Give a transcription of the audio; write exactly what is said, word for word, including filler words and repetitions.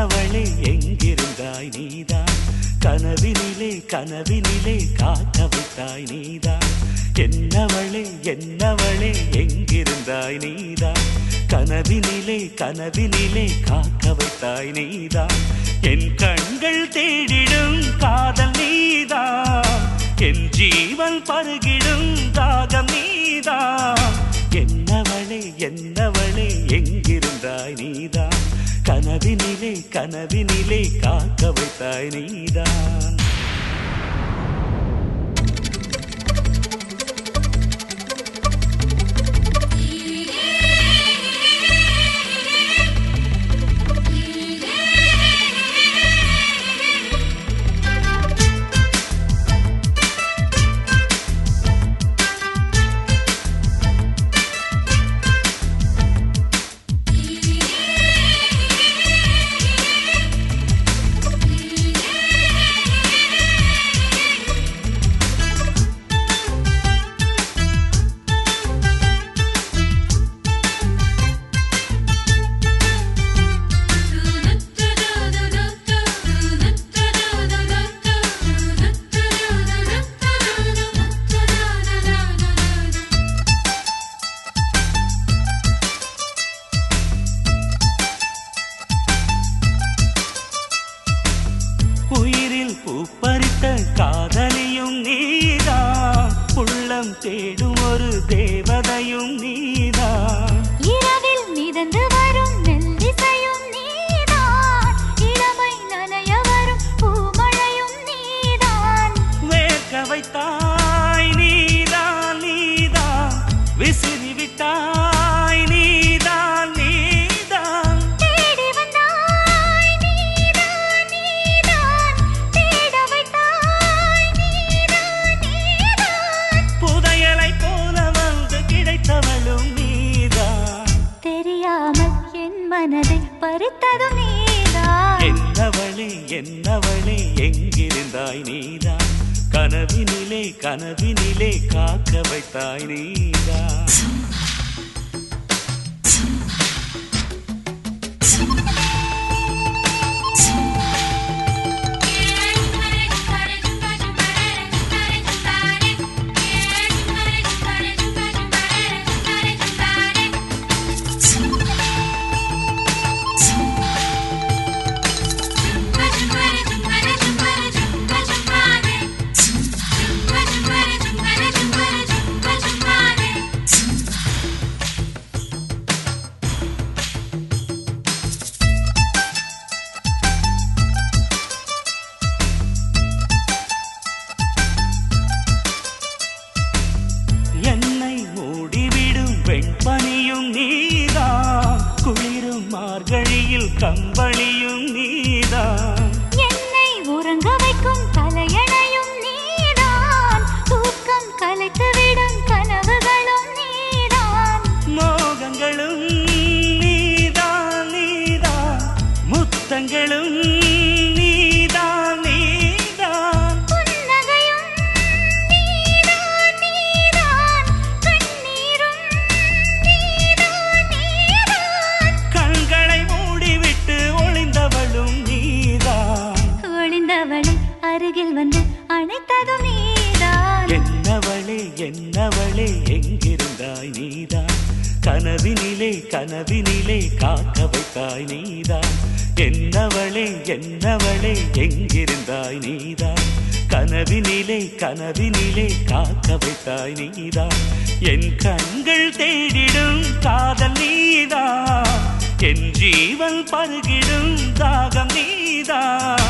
என்னவளே எங்கிருந்தாய் நீதான், கனவினிலே கனவினிலே காக்க வைத்தாய் நீதான். என்னவளே என்னவளே எங்கிருந்தாய் நீதான், கனவினிலே கனவினிலே காக்க வைத்தாய் நீதான். என் கண்கள் தேடிடும் காதல் நீதான், என் ஜீவன் பருகிடும் தாகம் நீதான். என்னவளே என்னவளே எங்கிருந்தாய் நீதான், கனவினிலே கனவினிலே காக்க வைத்தாய் நீதான். பூப்பறித்த காதலியும் நீதான், உள்ளம் தேடும் ஒரு தேவதையும் நீதான். இரவில் மிதந்து வரும் மெல்லிசையும் நீதான், இளமை நனைய வரும் பூமழையும் நீதான். வேர்க்க வைத்தாய் நீதான் நீதான், விசிறி விட்டாய் நீதான் நீதான். தேடி வந்தாய் நீதான் நீதான், தேட வைத்தாய் நீதான் நீதான். புதையலை போல வந்து கிடைத்தவளும் நீதான், தெரியாமல் என் மனதை பறித்ததும் நீதான். என்னவளே என்னவளே எங்கிருந்தாய் நீதான், கனவினிலே கனவினிலே காக்க வைத்தாய் நீதான். வெண்பனியும் நீதான், குளிரும் மார்கழியில் கம்பளியும் நீதான். என்னை உறங்க வைக்கும் தலையணையும் நீதான், தூக்கம் கலைத்துவிடும் கனவுகளும் நீதான். மோகங்களும் நீதான் நீதான், முத்தங்களும் நீதான் நீதான். புன்னகையும் நீதான் நீதான், கண்ணீரும் நீதான் நீதான். கண்களை மூடிவிட்டு ஒளிந்தவளும் நீதான், ஒளிந்தவளை அருகில் வந்து அணைத்ததும் நீதான். என்னவளே என்னவளே எங்கிருந்தாய் நீதான், கனவினிலே கனவினிலே காக்க வைத்தாய் நீதான். என்னவளே என்னவளே எங்கிருந்தாய் நீதான், கனவினிலே கனவினிலே காக்க வைத்தாய் நீதான். என் கண்கள் தேடிடும் காதல் நீதான், என் ஜீவன் பருகிடும் தாகம் நீதான்.